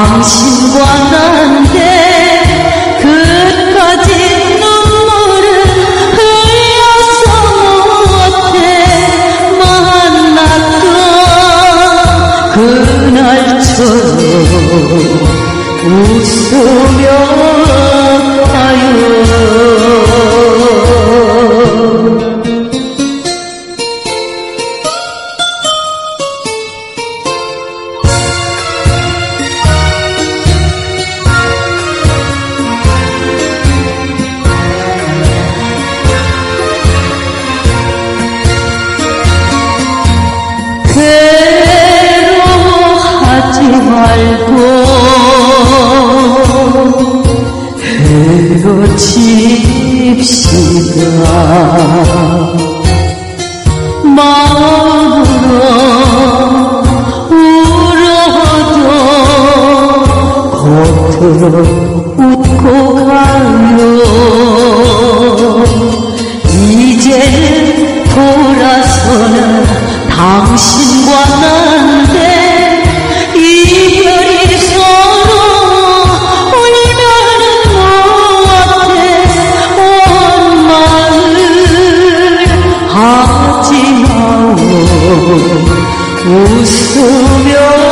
당신과 난데 끝까지 눈물을 흘려서 못해 만났던 그날처럼 웃으며 가요. 괴로워하지 말고 헤어집시다. 마음으로 울어도 겉으로 웃고 가요. 이제는 돌아서는 당신과 난데 이별이 서로 울면은 못해 온 마을 하지 마오 웃으며